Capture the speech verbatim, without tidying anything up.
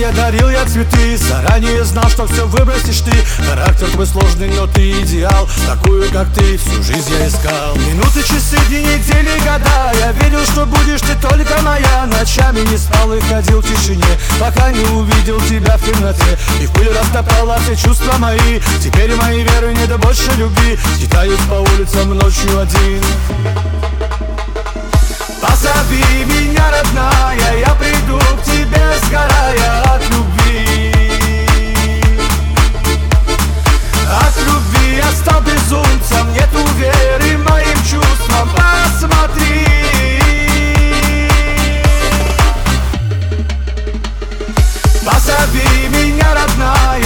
тебе дарил я цветы, заранее знал, что все выбросишь ты. Характер твой сложный, но ты идеал, такую, как ты, всю жизнь я искал. Минуты, часы, дни, недели, года, я верил, что будешь ты только моя. Ночами не спал и ходил в тишине, пока не увидел тебя в темноте. И в пыль растоптала все чувства мои. Теперь моей веры нет больше любви. Скитаюсь по улицам ночью один. Позови меня, родная, я приду к тебе, сгорая от любви. От любви я стал безумцем, нету веры моим чувствам. Посмотри, позови меня, родная,